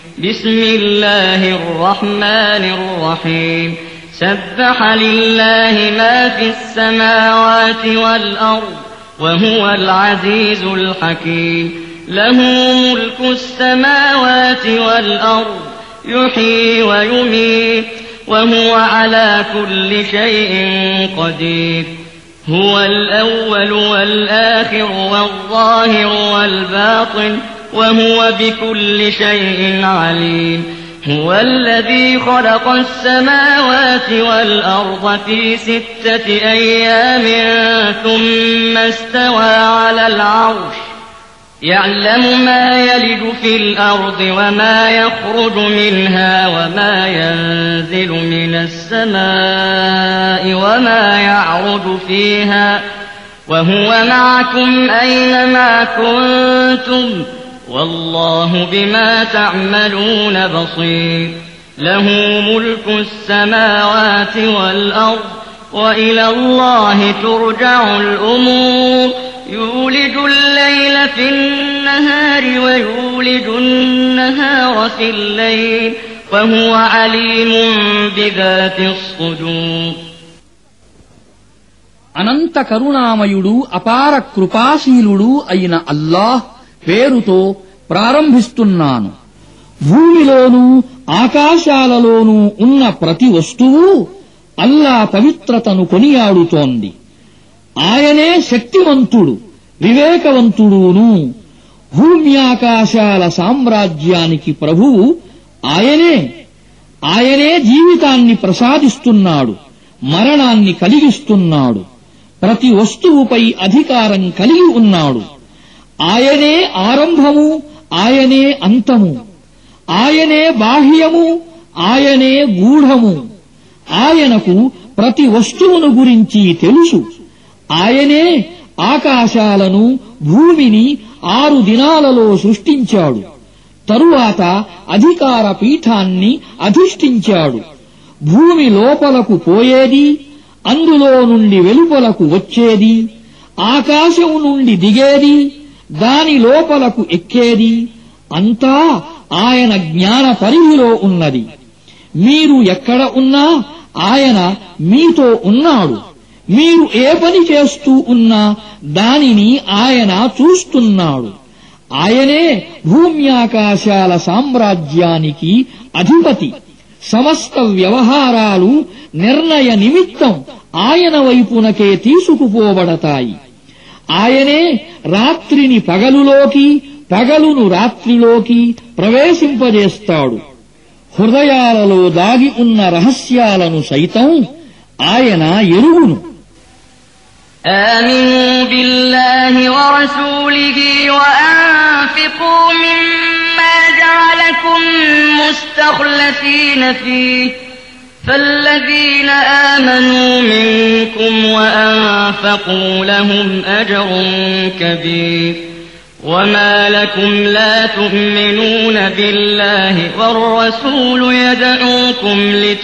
بسم الله الرحمن الرحيم سبح لله ما في السماوات والأرض وهو العزيز الحكيم له ملك السماوات والأرض يحيي ويميت وهو على كل شيء قدير هو الأول والآخر والظاهر والباطن وهو بكل شيء عليم هو الذي خلق السماوات والأرض في 6 أيام ثم استوى على العرش يعلم ما يلج في الأرض وما يخرج منها وما ينزل من السماء وما يعرج فيها وهو معكم أينما كنتم والله بما تعملون بصير له ملك السماوات والأرض وإلى الله ترجع الأمور يولج الليل في النهار ويولج النهار في الليل وهو عليم بذات الصدور అనంత కరుణామయుడు అపార కృపాశీలుడు అయిన అల్లాహ్ పేరుతో ప్రారంభిస్తున్నాను. భూమిలోనూ ఆకాశాలలోనూ ఉన్న ప్రతి వస్తువు అల్లా పవిత్రతను కొనియాడుతోంది. ఆయనే శక్తివంతుడు, వివేకవంతుడును. భూమ్యాకాశాల సామ్రాజ్యానికి ప్రభువు ఆయనే. ఆయనే జీవితాన్ని ప్రసాదిస్తున్నాడు, మరణాన్ని కలిగిస్తున్నాడు. ప్రతి వస్తువుపై అధికారం కలిగి ఉన్నాడు. ఆయనే ఆరంభము, ఆయనే అంతము. ఆయనే బాహ్యము, ఆయనే గూఢము. ఆయనకు ప్రతి వస్తువును గురించి తెలుసు. ఆయనే ఆకాశాలను, భూమిని 6 దినాలలో సృష్టించాడు. తరువాత అధికార పీఠాన్ని అధిష్ఠించాడు. భూమి లోపలకు పోయేది, అందులో నుండి వెలుపలకు వచ్చేది, ఆకాశం నుండి దిగేది, దాని లోపలకు ఎక్కేది అంతా ఆయన జ్ఞాన పరిధిలో ఉన్నది. మీరు ఎక్కడ ఉన్నా ఆయన మీతో ఉన్నాడు. మీరు ఏ పని చేస్తూ ఉన్నా దానిని ఆయన చూస్తున్నాడు. ఆయనే భూమ్యాకాశాల సామ్రాజ్యానికి అధిపతి. సమస్త వ్యవహారాలు నిర్ణయ నిమిత్తం ఆయన వైపునకే తీసుకుపోబడతాయి. ఆయనే రాత్రిని పగలులోకి, పగలును రాత్రిలోకి ప్రవేశింపజేస్తాడు. హృదయాలలో దాగి ఉన్న రహస్యాలను సైతం ఆయన ఎరుగును. آمنوا بالله ورسوله وأنفقوا مما جعلكم مستخلفين فيه فالذين آمنوا منكم وأنفقوا لهم أجر كبير وما لكم لا تؤمنون بالله والرسول يدعوكم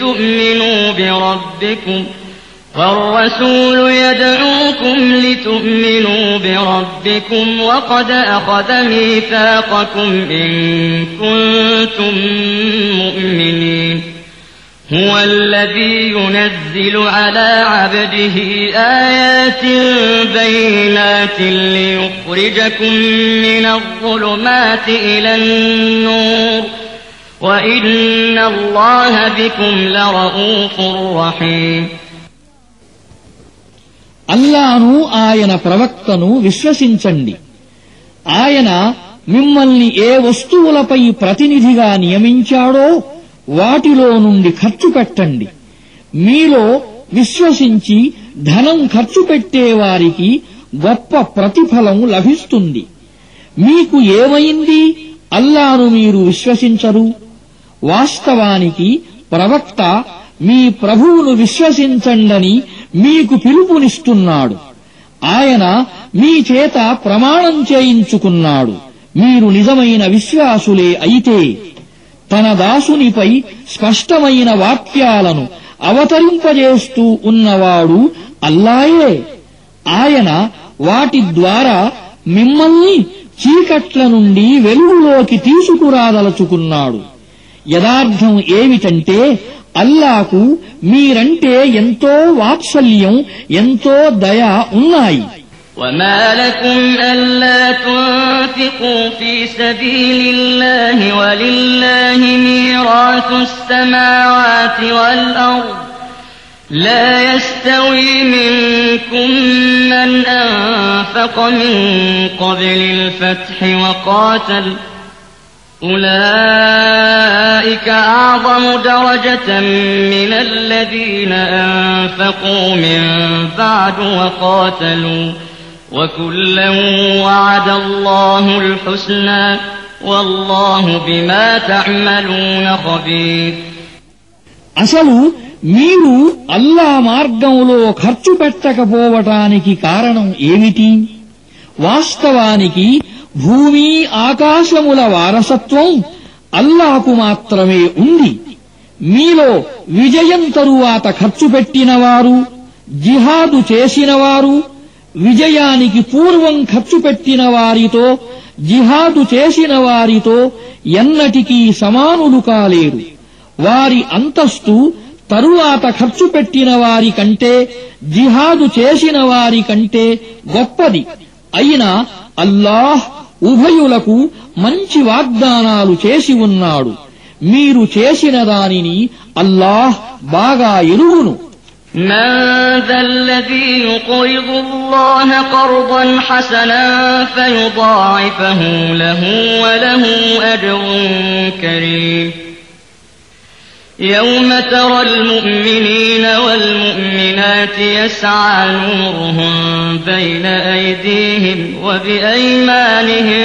لتؤمنوا بربكم وقد أخذ ميثاقكم إن كنتم مؤمنين هو الذي ينزل على عبده آيات بينات ليخرجكم من الظلمات إلى النور وإن الله بكم لرؤوف رحيم అల్లాను ఆయన ప్రవక్తను విశ్వసించండి. ఆయన మిమ్మల్ని ఏ వస్తువులపై ప్రతినిధిగా నియమించాడో వాటిలో నుండి ఖర్చు పెట్టండి. మీలో విశ్వసించి ధనం ఖర్చు పెట్టేవారికి గొప్ప ప్రతిఫలం లభిస్తుంది. మీకు ఏమైంది అల్లాను మీరు విశ్వసించరు? వాస్తవానికి ప్రవక్త మీ ప్రభువును విశ్వసించండని మీకు పిలుపునిస్తున్నాడు. ఆయన మీ చేత ప్రమాణం చేయించుకున్నాడు. మీరు నిజమైన విశ్వాసులే అయితే తన దాసునిపై స్పష్టమైన వాక్యాలను అవతరింపజేస్తూ ఉన్నవాడు అల్లాయే. ఆయన వాటి ద్వారా మిమ్మల్ని చీకట్ల నుండి వెలుగులోకి తీసుకురాదలుచుకున్నాడు. యదార్థం ఏమిటంటే అల్లాకు మీరంటే ఎంతో వాత్సల్యం, ఎంతో దయ ఉన్నాయి. وما لكم ألا تنفقوا في سبيل الله ولله ميراث السماوات والأرض لا يستوي منكم من أنفق من قبل الفتح وقاتل أولئك أعظم درجة من الذين أنفقوا من بعد وقاتلوا وكلا وعد الله الحسنى والله بما تعملون خبير. అసలు మీరు అల్లా మార్గంలో ఖర్చు పెట్టకపోవటానికి కారణం ఏమిటి? వాస్తవానికి భూమి ఆకాశముల వారసత్వం అల్లాకు మాత్రమే ఉంది. మీలో విజయం తరువాత ఖర్చు పెట్టినవారు, జిహాదు చేసినవారు, విజయానికి పూర్వం ఖర్చు పెట్టిన వారితో, జిహాదు చేసిన వారితో ఎన్నటికీ సమానులు కాలేరు. వారి అంతస్తు తరువాత ఖర్చు పెట్టిన వారి కంటే, జిహాదు చేసిన వారి కంటే గొప్పది. అయినా అల్లాహ్ ఉభయులకు మంచి వాగ్దానాలు చేసి ఉన్నాడు. మీరు చేసిన దానిని అల్లాహ్ బాగా ఎరుగును. من ذا الذي يقرض الله قرضا حسنا فيضاعفه له وله أجر كريم. يوم ترى المؤمنين والمؤمنات يسعى نورهم بين أيديهم وبأيمانهم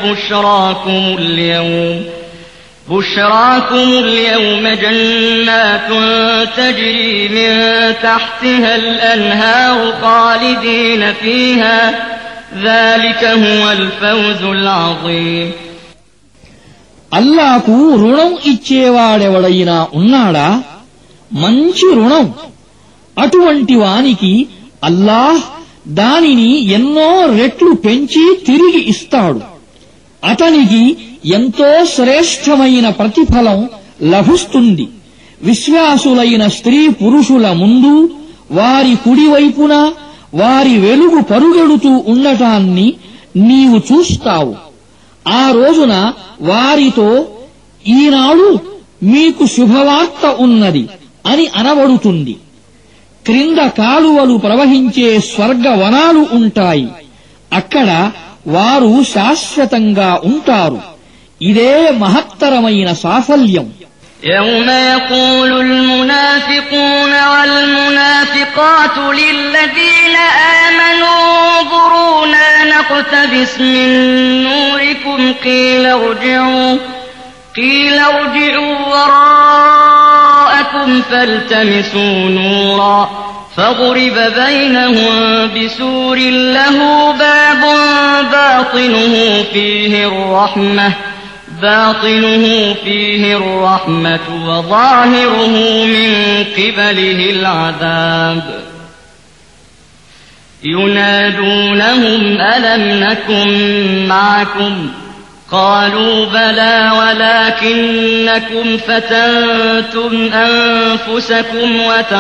بشراكم اليوم جنات تجري من تحتها الأنهار خالدين فيها ذلك هو الفوز العظيم. అల్లాకు రుణం ఇచ్చేవాడెవడైనా ఉన్నాడా? మంచి రుణం. అటువంటి వానికి అల్లాహ్ దానిని ఎన్నో రెట్లు పెంచి తిరిగి ఇస్తాడు. అతనికి ఎంతో శ్రేష్టమైన ప్రతిఫలం లభిస్తుంది. విశ్వాసులైన స్త్రీ పురుషుల ముందు, వారి కుడివైపున వారి వెలుగు పరుగెడుతూ ఉండటాన్ని నీవు చూస్తావు. ఆ రోజున వారితో ఈనాడు మీకు శుభవార్త ఉన్నది అని అనబడుతుంది. క్రింద కాలువలు ప్రవహించే స్వర్గవనాలు ఉంటాయి. అక్కడ వారు శాశ్వతంగా ఉంటారు. ఇదే మహత్తరమైన సాఫల్యం. يوم يقول المنافقون والمنافقات للذين آمنوا انظرونا نقتبس من نوركم قيل ارجعوا وراءكم فالتمسوا نورا فضرب بينهم بسور له باب باطنه فيه الرحمة وظاهره من قبله العذاب ينادونهم ألم نكن معكم قالوا بلى ولكنكم فتنتم أنفسكم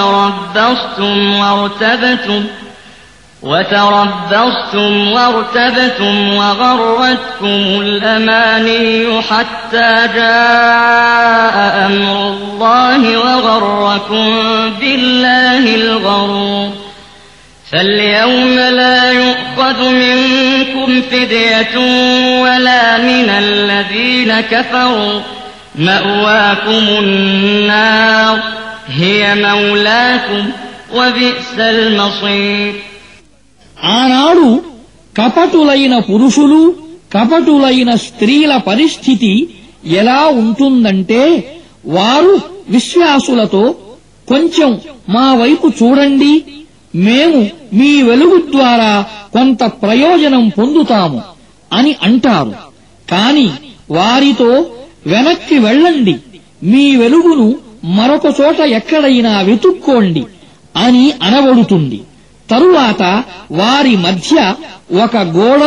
وتربصتم وارتبتم وغرتكم الأماني حتى جاء أمر الله وغركم بالله الغرور فاليوم لا يؤخذ منكم فدية ولا من الذين كفروا مأواكم النار هي مولاكم وبئس المصير. ఆనాడు కపటులైన పురుషులు, కపటులైన స్త్రీల పరిస్థితి ఎలా ఉంటుందంటే, వారు విశ్వాసులతో కొంచెం మా వైపు చూడండి, మేము మీ వెలుగు ద్వారా కొంత ప్రయోజనం పొందుతాము అని అంటారు. కాని వారితో వెనక్కి వెళ్ళండి, మీ వెలుగును మరొక చోట ఎక్కడైనా వెతుక్కోండి అని అనబడుతుంది. తరువాత వారి మధ్య ఒక గోడను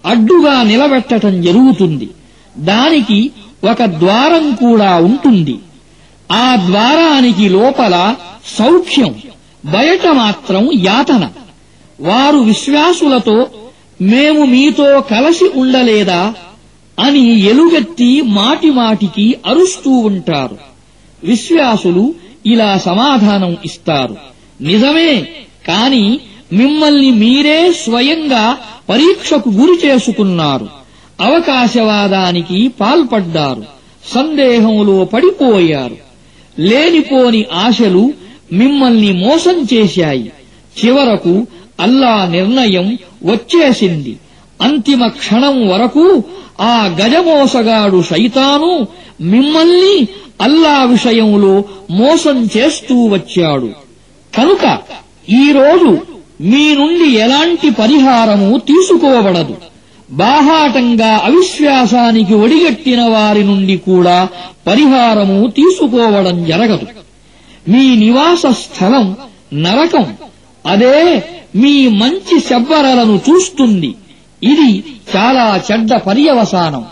అడ్డుగా నిలబెట్టటం జరుగుతుంది. దానికి ఒక ద్వారం కూడా ఉంటుంది. ఆ ద్వారానికి లోపల సౌఖ్యం, బయట మాత్రం యాతన. వారు విశ్వాసులతో మేము మీతో కలసి ఉండలేదా అని ఎలుగెత్తి మాటిమాటికి అరుస్తూ ఉంటారు. విశ్వాసులు ఇలా సమాధానం ఇస్తారు, నిజమే, కాని మిమ్మల్ని మీరే స్వయంగా పరీక్షకు గురి చేసుకున్నారు. అవకాశవాదానికి పాల్పడ్డారు, సందేహంలో పడిపోయారు. లేనిపోని ఆశలు మిమ్మల్ని మోసం చేశాయి. చివరకు అల్లా నిర్ణయం వచ్చేసింది. అంతిమ క్షణం వరకు ఆ గజమోసగాడు శైతాను మిమ్మల్ని అల్లా విషయంలో మోసం చేస్తూ వచ్చాడు. కనుక ఈరోజు మీ నుండి ఎలాంటి పరిహారము తీసుకోబడదు. బాహాటంగా అవిశ్వాసానికి ఒడిగట్టిన వారి నుండి కూడా పరిహారము తీసుకోవడం జరగదు. మీ నివాస స్థలం నరకం. అదే మీ మంచి శబ్బరలను చూస్తుంది. ఇది చాలా చెడ్డ పర్యవసానం.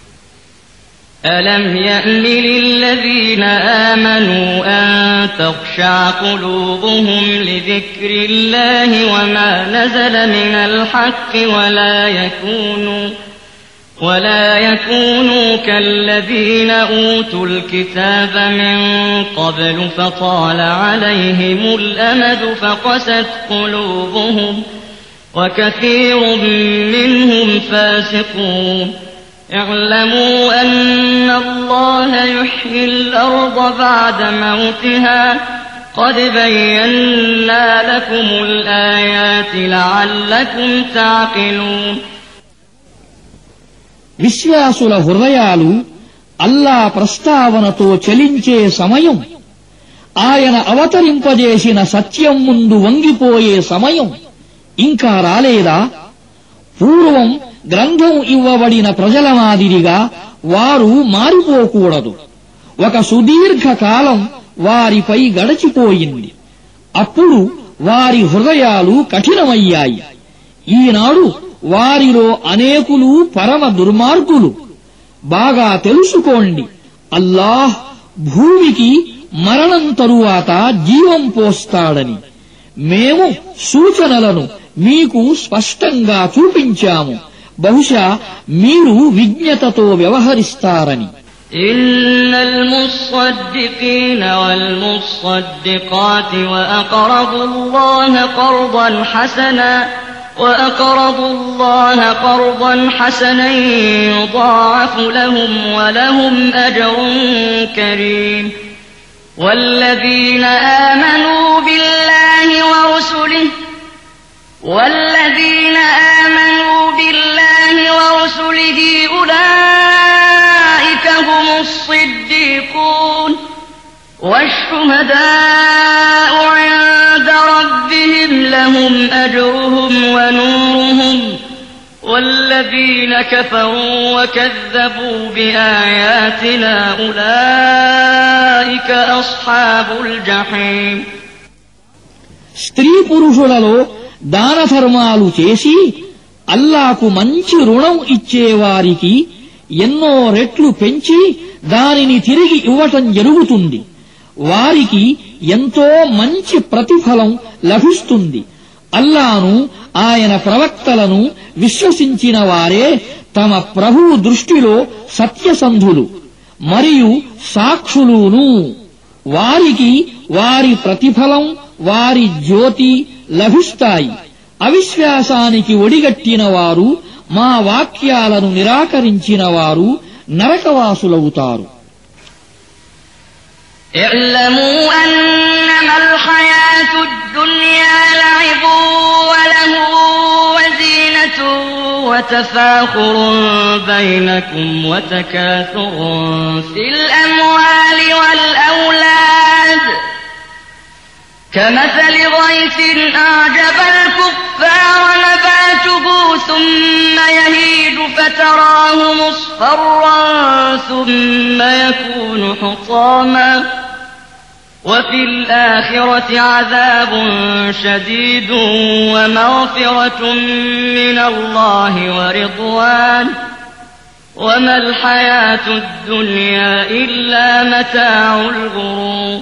ألم يأن للذين آمنوا أن تخشع قلوبهم لذكر الله وما نزل من الحق ولا يكونوا كالذين أوتوا الكتاب من قبل فطال عليهم الأمد فقست قلوبهم وكثير منهم فاسقون اعلموا أن الله يحيي الأرض بعد موتها قد بينا لكم الآيات لعلكم تعقلون. విశ్వాసుల హృదయాలు అల్లా ప్రస్తావనతో చలించే సమయం, ఆయన అవతరింపజేసిన సత్యం ముందు వంగిపోయే సమయం ఇంకా రాలేదా? పూర్వం గ్రంథం ఇవ్వబడిన ప్రజల మాదిరిగా వారు మారిపోకూడదు. ఒక సుదీర్ఘ కాలం వారిపై గడచిపోయింది. అప్పుడు వారి హృదయాలు కఠినమయ్యాయి. ఈనాడు వారిలో అనేకులు పరమ దుర్మార్గులు. బాగా తెలుసుకోండి, అల్లాహ్ భూమికి మరణం తరువాత జీవం పోస్తాడని. మేము సూచనలను మీకు స్పష్టంగా చూపించాము. బహుశా మీరు విజ్ఞతతో వ్యవహరిస్తారని. إن المصدقين والمصدقات وأقرضوا الله قرضا حسنا يضاعف لهم ولهم أجر كريم. والذين آمنوا بالله ورسله أولئك هم الصديقون والشهداء عند ربهم لهم أجرهم ونورهم والذين كفروا وكذبوا بآياتنا أولئك أصحاب الجحيم. స్త్రీ పురుషులలో దాన ధర్మాలు చేసి అల్లాకు మంచి రుణం ఇచ్చేవారికి ఎన్నో రెట్లు పెంచి దానిని తిరిగి ఇవ్వటం జరుగుతుంది. వారికి ఎంతో మంచి ప్రతిఫలం లభిస్తుంది. అల్లాను, ఆయన ప్రవక్తలను విశ్వసించిన వారే తమ ప్రభువు దృష్టిలో సత్యసంధులు మరియు సాక్షులును. వారికి వారి ప్రతిఫలం, వారి జ్యోతి లభిస్తాయి. అవిశ్వాసానికి ఒడిగట్టిన వారు, మా వాక్యాలను నిరాకరించిన వారు నరకవాసులవుతారు. اعلموا أنما الحياة الدنيا لعب وله وزينة وتفاخر بينكم وتكاثر في الأموال والأولاد كمثل غيث أعجب الكفار نباته ثم يهيج فتراه مصفرا ثم يكون حطاما وفي الآخرة عذاب شديد ومغفرة من الله ورضوان وما الحياة الدنيا إلا متاع الغرور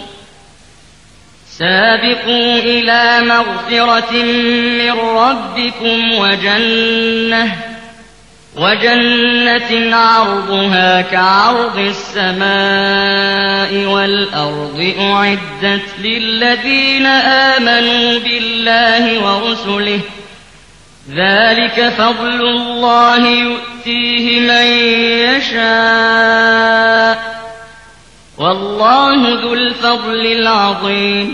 سابقوا إلى مغفرة من ربكم وجنة عرضها كعرض السماء والأرض أعدت للذين آمنوا بالله ورسله ذلك فضل الله يؤتيه من يشاء والله ذو الفضل العظيم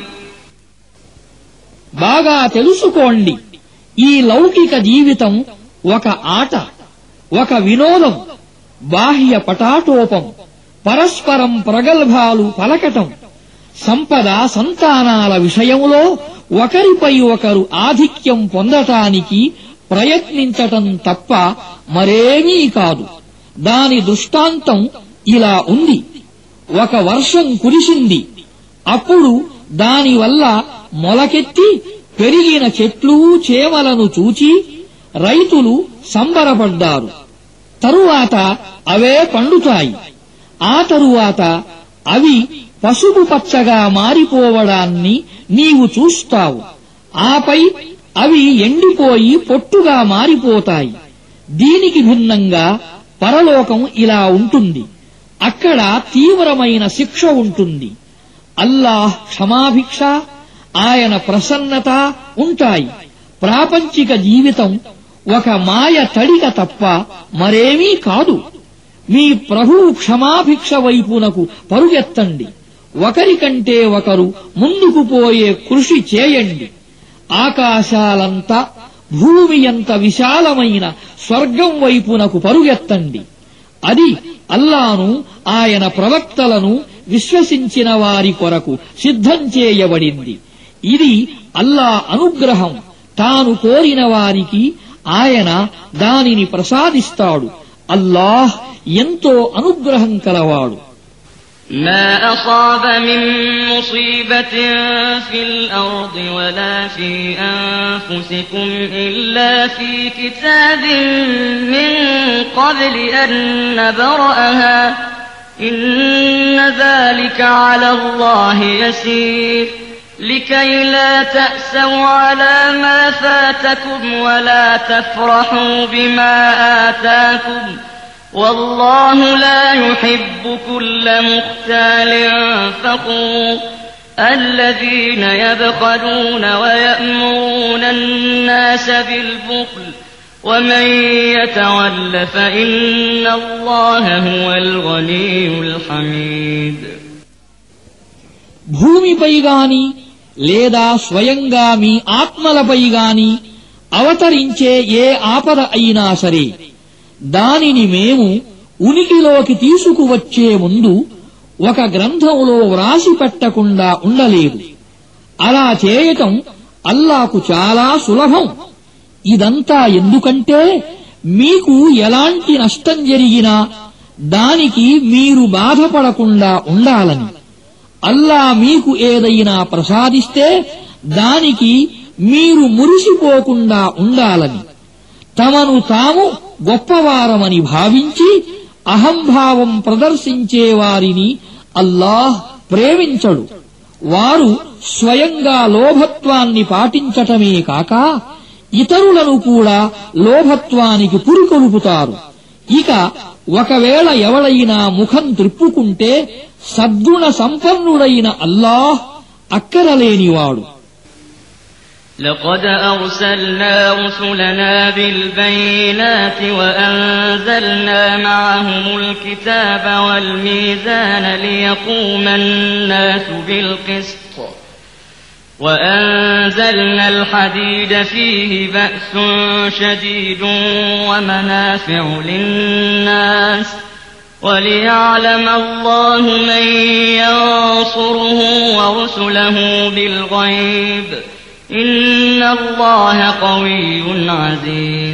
బాగా తెలుసుకోండి, ఈ లౌకిక జీవితం ఒక ఆట, ఒక వినోదం, బాహ్య పటాటోపం, పరస్పరం ప్రగల్భాలు పలకటం, సంపద సంతానాల విషయంలో ఒకరిపై ఒకరు ఆధిక్యం పొందటానికి ప్రయత్నించటం తప్ప మరేమీ కాదు. దాని దృష్టాంతం ఇలా ఉంది. ఒక వర్షం కురిసింది. అప్పుడు దానివల్ల మొలకెత్తి పెరిగిన చెట్లు చేమలను చూచి రైతులు సంబరపడ్డారు. తరువాత అవే పండుతాయి. ఆ తరువాత అవి పసుపు పచ్చగా మారిపోవడాన్ని నీవు చూస్తావు. ఆపై అవి ఎండిపోయి పొట్టుగా మారిపోతాయి. దీనికి భిన్నంగా పరలోకం ఇలా ఉంటుంది. అక్కడ తీవ్రమైన శిక్ష ఉంటుంది. అల్లాహ్ క్షమాభిక్ష, ఆయన ప్రసన్నత ఉంటాయి. ప్రాపంచిక జీవితం ఒక మాయ తడిక తప్ప మరేమీ కాదు. మీ ప్రభువు క్షమాభిక్ష వైపునకు పరుగెత్తండి. ఒకరికంటే ఒకరు ముందుకు పోయే కృషి చేయండి. ఆకాశాలంత భూమి ఎంత విశాలమైన స్వర్గం వైపునకు పరుగెత్తండి. అది అల్లాను ఆయన ప్రవక్తలను విశ్వసించిన వారి కొరకు సిద్ధం చేయబడింది. ఇది అల్లా అనుగ్రహం. తాను కోరిన వారికి ఆయన దానిని ప్రసాదిస్తాడు. అల్లాహ్ ఎంతో అనుగ్రహం కలవాడు. ما أصاب من مصيبة في الأرض ولا في أنفسكم إلا في كتاب من قبل أن نبرأها إن ذلك على الله يسير لكي لا تأسوا على ما فاتكم ولا تفرحوا بما آتاكم والله لا يحب كل مختال فخور الذين يبخلون ويأمرون الناس بالبخل ومن يتول فإن الله هو الغني الحميد భూమిపై గాని లేదా స్వయంగా మీ ఆత్మలపై గాని అవతరించే ఏ ఆపద అయినా సరే దానిని మేము ఉనికిలోకి తీసుకువచ్చే ముందు ఒక గ్రంథంలో వ్రాసి పెట్టకుండా ఉండలేదు. అలా చేయటం అల్లాకు చాలా సులభం. ఇదంతా ఎందుకంటే మీకు ఎలాంటి నష్టం జరిగినా దానికి మీరు బాధపడకుండా ఉండాలని. అల్లా మీకు ఏదైనా ప్రసాదిస్తే దానికి మీరు మురిసిపోకుండా ఉండాలని. తమను తాము గొప్పవారమని భావించి అహంభావం ప్రదర్శించే వారిని అల్లాహ్ ప్రేమించడు. వారు స్వయంగా లోభత్వాన్ని పాటించటమే కాక ఇతరులను కూడా లోభత్వానికి పురికొల్పుతారు. ఇక ఒకవేళ ఎవడైనా ముఖం త్రిప్పుకుంటే సద్గుణ సంపన్నుడైన అల్లాహ్ అక్కరలేనివాడు. لقد أرسلنا رسلنا بالبينات وأنزلنا معهم الكتاب والميزان ليقوم الناس بالقسط وأنزلنا الحديد فيه بأس شديد ومنافع للناس وليعلم الله من ينصره ورسله بالغيب إن الله قوي عزيز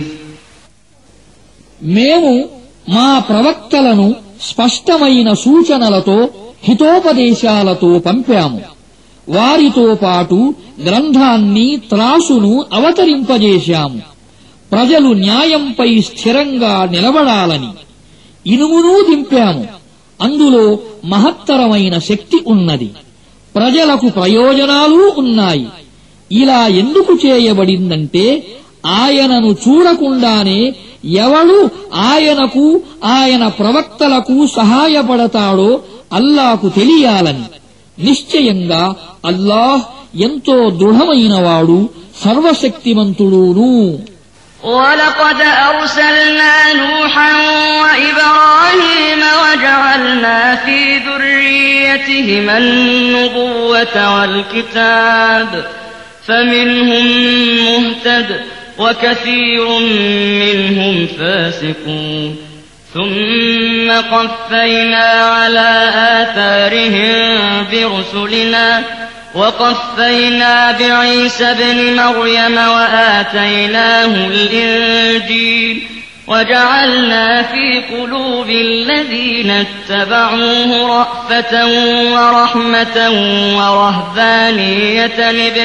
మేము మా ప్రవక్తలను స్పష్టమైన సూచనలతో హితోపదేశాలతో పంపాము. వారితో పాటు గ్రంథాన్ని త్రాసును అవతరింపజేశాము ప్రజలు న్యాయంపై స్థిరంగా నిలబడాలని ఇనుమును దింపాము అందులో మహత్తరమైన శక్తి ఉన్నది ప్రజలకు ప్రయోజనాలు ఉన్నాయి ఇలా ఎందుకు చేయబడిందంటే ఆయనను చూడకుండానే ఎవడు ఆయనకు ఆయన ప్రవక్తలకు సహాయపడతాడో అల్లాకు తెలియాలని నిశ్చయంగా అల్లాహ్ ఎంతో దృఢమైనవాడు సర్వశక్తిమంతుడును ولقد أرسلنا نوحا وإبراهيم وجعلنا في ذريتهما النبوة والكتاب فمنهم مهتد وكثير منهم فاسقون ثم قفينا على آثارهم برسلنا وقفينا بعيسى ابن مريم وآتيناه الإنجيل وجعلنا في قلوب الذين اتبعوه رأفة ورحمة ورهبانية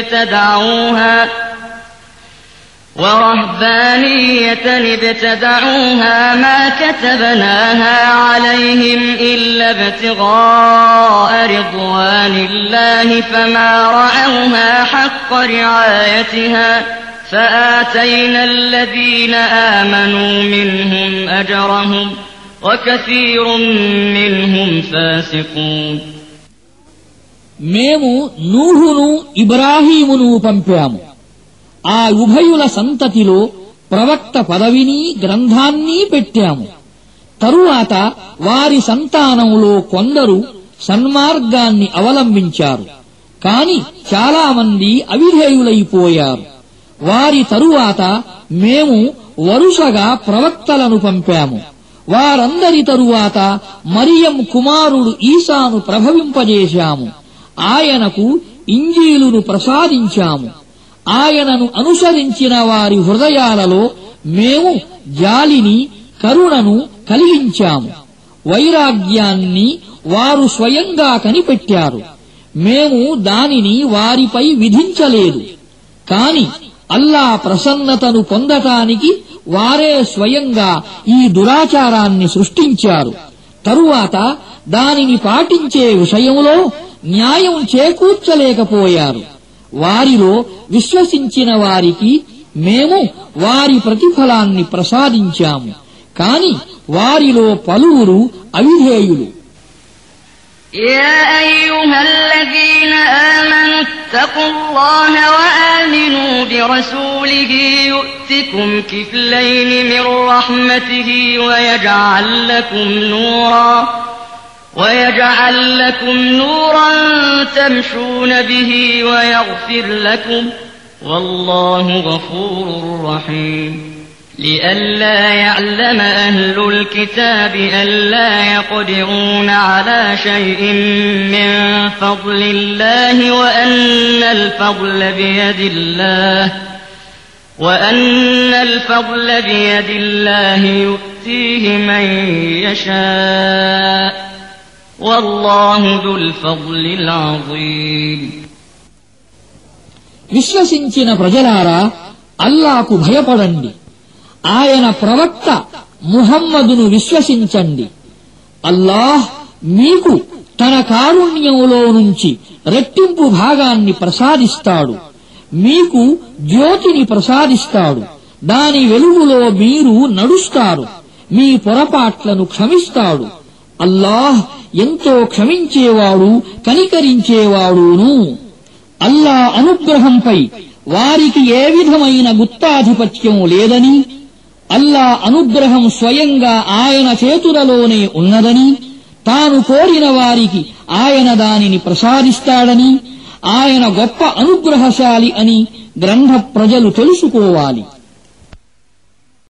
ابتدعوها ما كتبناها عليهم إلا ابتغاء رضوان الله فما رعوها حق رعايتها فآتينا الذين آمنوا منهم أجرهم وكثير منهم فاسقون మేము నూహును ఇబ్రాహీమును పంపాము ఆ ఉభయుల సంతతిలో ప్రవక్త పదవిని గ్రంథాన్ని పెట్టాము తరువాత వారి సంతానంలో కొందరు సన్మార్గాన్ని అవలంబించారు కాని చాలా మంది అవిధేయులైపోయారు వారి తరువాత మేము వరుసగా ప్రవక్తలను పంపాము వారందరి తరువాత మరియం కుమారుడు ఈసాను ప్రభవింపజేశాము ఆయనకు ఇంజీలును ప్రసాదించాము ఆయనను అనుసరించిన వారి హృదయాలలో మేము జాలిని కరుణను కలిగించాము వైరాగ్యాన్ని వారు స్వయంగా కనిపెట్టారు మేము దానిని వారిపై విధించలేదు కాని అల్లా ప్రసన్నతను పొందటానికి వారే స్వయంగా ఈ దురాచారాన్ని సృష్టించారు తరువాత దానిని పాటించే విషయంలో న్యాయం చేకూర్చలేకపోయారు వారిలో విశ్వసించిన వారికి మేము వారి ప్రతిఫలాన్ని ప్రసాదించాము కాని వారిలో పలువురు అవిధేయులు يا أيها الذين آمنوا اتقوا الله وآمنوا برسوله يؤتكم كفلين من رحمته ويجعل لكم نورا تمشون به ويغفر لكم والله غفور رحيم لئلا يعلم أهل الكتاب ألا يقدرون على شيء من فضل الله وأن الفضل بيد الله يؤتيه من يشاء والله ذو الفضل العظيم విశ్వసించిన ప్రజలారా అల్లాకు భయపడండి ఆయన ప్రవక్త ముహమ్మదును విశ్వసించండి అల్లాహ్ మీకు తన కారుణ్యంలో నుంచి రెట్టింపు భాగాన్ని ప్రసాదిస్తాడు మీకు జ్యోతిని ప్రసాదిస్తాడు దాని వెలుగులో మీరు నడుస్తారు మీ పొరపాట్లను క్షమిస్తాడు అల్లాహ్ ఎంతో క్షమించేవాడు కనికరించేవాడును అల్లా అనుగ్రహంపై వారికి ఏ విధమైన గుత్తాధిపత్యం లేదని అల్లా అనుగ్రహం స్వయంగా ఆయన చేతులలోనే ఉన్నదని తాను కోరిన వారికి ఆయన దానిని ప్రసాదిస్తాడని ఆయన గొప్ప అనుగ్రహశాలి అని గ్రంథ ప్రజలు తెలుసుకోవాలి